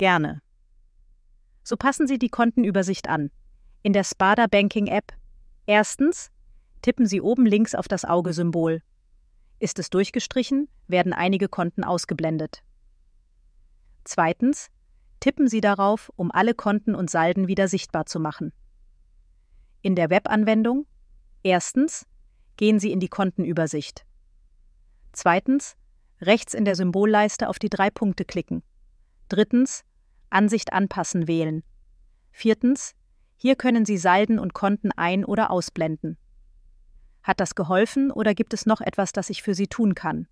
Gerne. So passen Sie die Kontenübersicht an. In der Spada Banking App. Erstens, tippen Sie oben links auf das Augesymbol. Ist es durchgestrichen, werden einige Konten ausgeblendet. Zweitens, tippen Sie darauf, um alle Konten und Salden wieder sichtbar zu machen. In der Webanwendung. Erstens, gehen Sie in die Kontenübersicht. Zweitens, rechts in der Symbolleiste auf die 3 Punkte klicken. Drittens, Ansicht anpassen wählen. Viertens, hier können Sie Salden und Konten ein- oder ausblenden. Hat das geholfen oder gibt es noch etwas, das ich für Sie tun kann?